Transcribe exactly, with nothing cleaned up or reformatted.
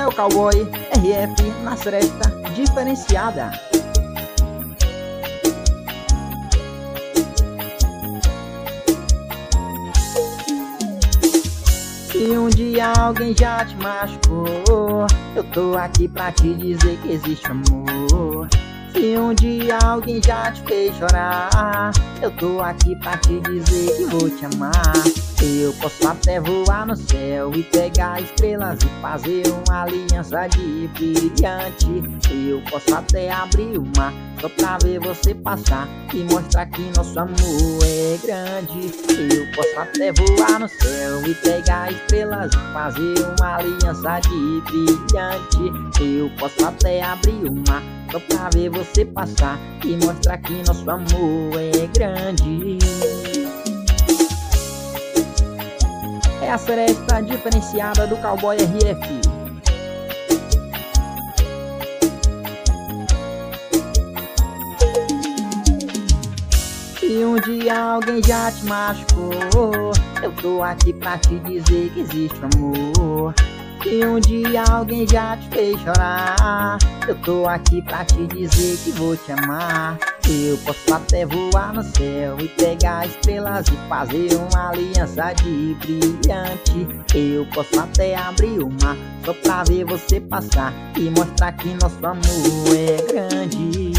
É o Cowboy R F na seresta diferenciada. Se um dia alguém já te machucou, eu tô aqui pra te dizer que existe amor. Se um dia alguém já te fez chorar, eu tô aqui pra te dizer que vou te amar. Eu posso até voar no céu e pegar estrelas e fazer uma aliança de brilhante. Eu posso até abrir o mar só pra ver você passar e mostrar que nosso amor é grande. Eu posso até voar no céu e pegar estrelas e fazer uma aliança de brilhante. Eu posso até abrir o mar só pra ver você passar e mostrar que nosso amor é grande. É a seresta diferenciada do Cowboy R F. Se um dia alguém já te machucou, eu tô aqui pra te dizer que existe amor. Se um dia alguém já te fez chorar, eu tô aqui pra te dizer que vou te amar. Eu posso até voar no céu e pegar estrelas e fazer uma aliança de brilhante. Eu posso até abrir o mar só pra ver você passar e mostrar que nosso amor é grande.